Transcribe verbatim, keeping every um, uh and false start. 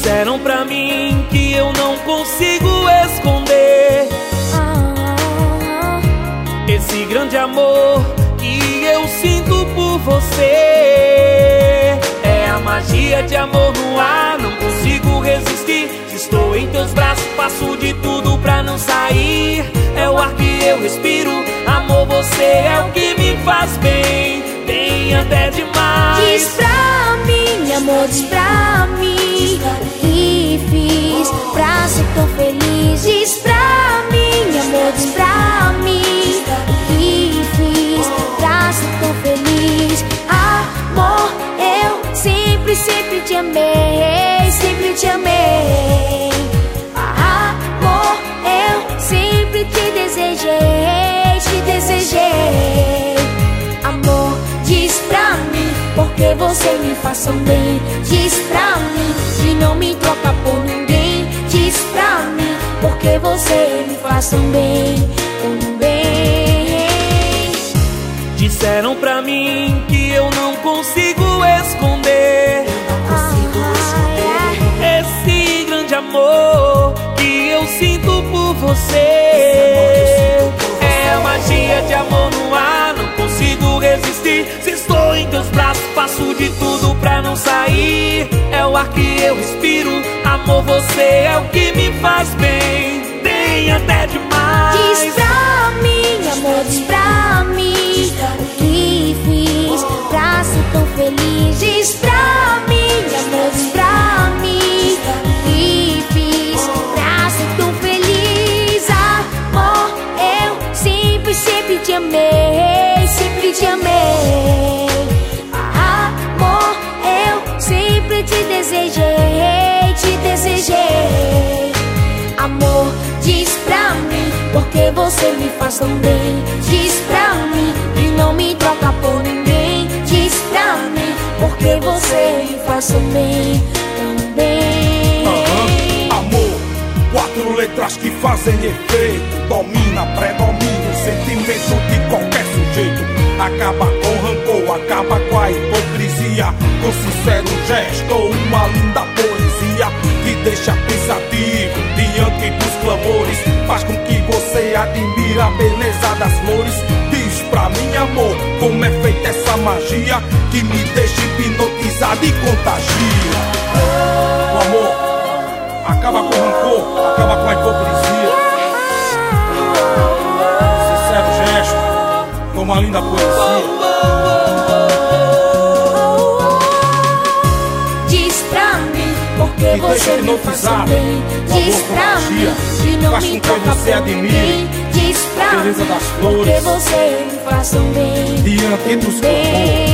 Disseram pra mim que eu não consigo esconder esse grande amor que eu sinto por você. É a magia de amor no ar, não consigo resistir. Se estou em teus braços, faço de tudo pra não sair. É o ar que eu respiro, amor, você é o que me faz bem, bem até demais. Diz pra mim, amor, diz pra mim o que fiz pra ser tão feliz. Diz pra mim, amor, diz pra mim o que fiz pra ser tão feliz. Amor, eu sempre, sempre te amei, sempre te amei. Amor, eu sempre te desejei, te desejei. Amor, diz pra mim porque você me faz tão bem. Diz pra mim que não me troca por ninguém. Diz pra mim porque você me faz tão bem, tão bem. Disseram pra mim que eu não consigo esconder, não consigo esconder esse grande amor que eu sinto por você. É a magia de amor no ar, não consigo resistir. Se estou em teus braços, faço de tudo pra não sair. É o ar que eu respiro, amor, você é o que me faz bem, bem até demais. Diz pra mim, amor, diz pra mim o que fiz pra ser tão feliz. Diz pra mim, amor, diz pra mim o que fiz pra ser tão feliz. Amor, eu sempre, sempre te amei, sempre te amei. Amor, eu sempre te desejei, te desejei. Amor, diz pra mim porque você me faz tão bem. Diz pra mim que não me troca por ninguém. Diz pra mim porque você me faz tão bem, tão bem. Uhum. Amor, quatro letras que fazem efeito. Domina, predomina o sentimento de qualquer sujeito. Acaba com rancor, acaba com a hipocrisia. Com sincero gesto, uma linda poesia que deixa pensativo diante dos clamores. Faz com que você admire a beleza das flores. Diz pra mim, amor, como é feita essa magia que me deixa hipnotizado e contagia. O amor acaba com o rancor, acaba com a hipocrisia. Sincero gesto, com uma linda poesia. Porque você me faz tão bem. Diz pra mim que não me toca por ninguém. Diz pra mim porque você me faz tão bem, diante dos bem.